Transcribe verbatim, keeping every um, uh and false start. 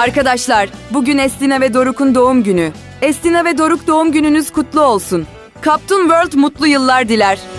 Arkadaşlar, bugün Estina ve Doruk'un doğum günü. Estina ve Doruk doğum gününüz kutlu olsun. Captain World mutlu yıllar diler.